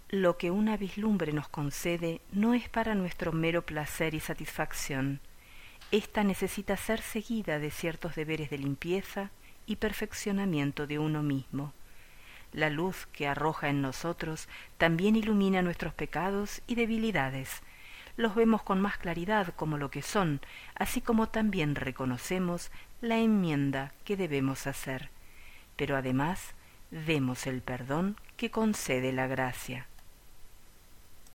Lo que una vislumbre nos concede no es para nuestro mero placer y satisfacción. Ésta necesita ser seguida de ciertos deberes de limpieza y perfeccionamiento de uno mismo. La luz que arroja en nosotros también ilumina nuestros pecados y debilidades. Los vemos con más claridad como lo que son, así como también reconocemos la enmienda que debemos hacer. Pero además vemos el perdón que concede la gracia.